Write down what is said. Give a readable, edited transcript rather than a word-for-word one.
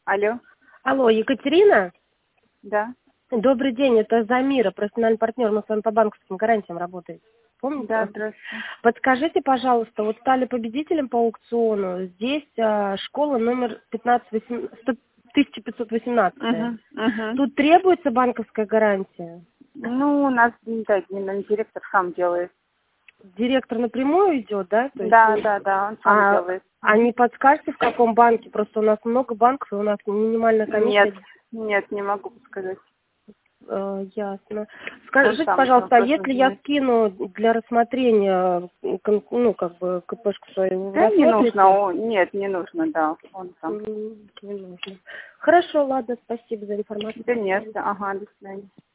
Алло, Алло, Екатерина? да, Добрый день, это Замира, профессиональный партнер. Мы с вами по банковским гарантиям работаем. Помните? да, здравствуйте. Подскажите, пожалуйста, вот стали победителем по аукциону. Здесь школа номер 1518. Угу, угу. Тут требуется банковская гарантия? Ну, у нас, да, директор сам делает. Директор напрямую идет, да? То есть, Да, он сам делает. а не подскажете, в каком банке? Просто у нас много банков, и у нас минимальная Нет, комиссия. нет, не могу сказать. Ясно. Он Скажите, сам этим пожалуйста, а вопросом если я занимается. скину для рассмотрения, ну, как бы, КПшку свою, вы Да, не нужно, рассмотрите? нет, не нужно, да, он сам. Не нужно. Хорошо, ладно, спасибо за информацию. Да До нет, свидания. ага, до свидания.